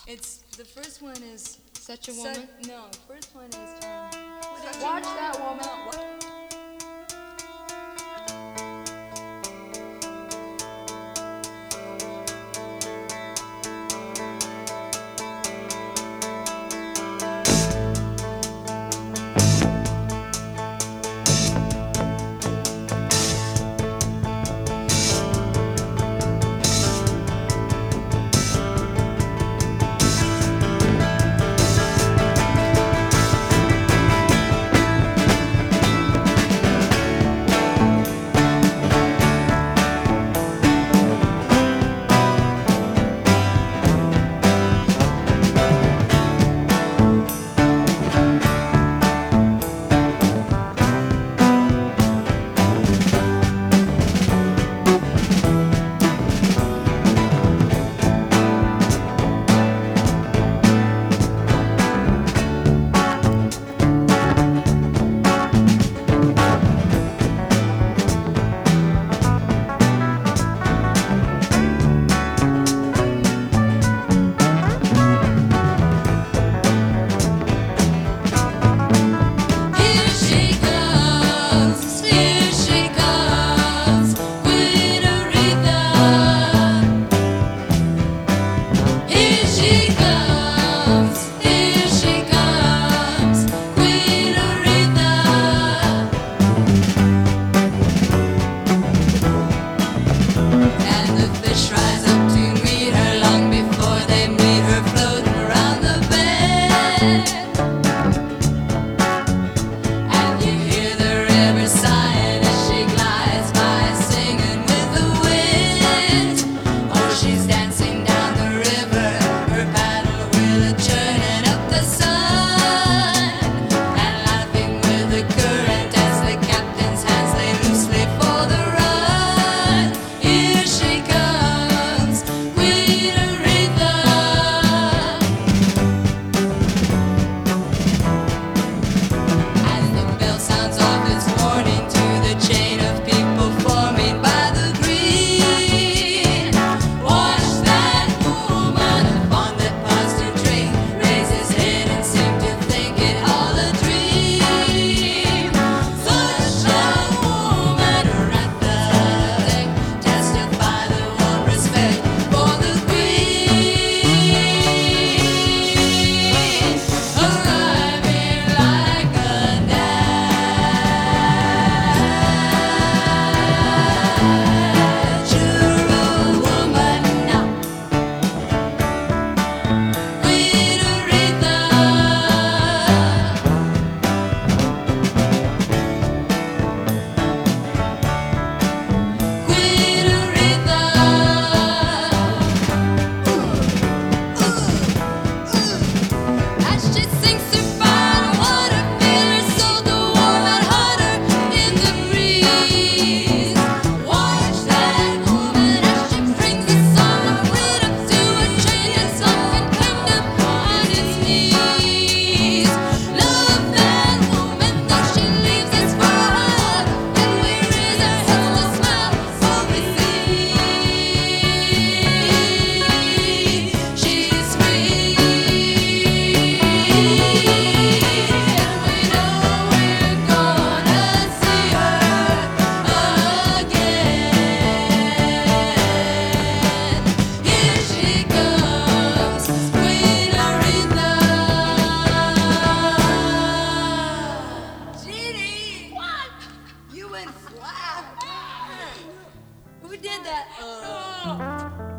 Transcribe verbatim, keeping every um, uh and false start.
It's the first one is Such a Su- woman. no, first one is um. What is Watch it? that woman. No, what? Here she comes, here she comes, Queen Aretha. Here she comes, here she comes, Queen Aretha. And the fish rise up to meet her long before they meet her, floating around the bed. And you hear the river sighing as she glides by, singing with the wind. Oh, she's dancing down the river, her paddle wheel churning up the sun, and laughing with the current as the captain's hands lay loosely for the run. Here she comes, Queen Aretha. As the bell sounds off its warning to the chain of people forming by the green, watch that woman upon that paused to drink, raise his head and seem to think it all a dream. Such a woman, Aretha, testify the warm respect for the queen, arriving like a natural woman now. Queen Aretha. Queen Aretha. As she sinks her fine water, feel her soul go warm and hotter in the breeze. Watch that woman as she brings the song of freedom to a chained sunken kingdom on its knees. Love that woman though she leaves us for her, and we resist the smell for we see she's free. And we know we're gonna see her again. Here she comes, Queen Aretha. Jeannie! What? You went flat. Who did that? Uh,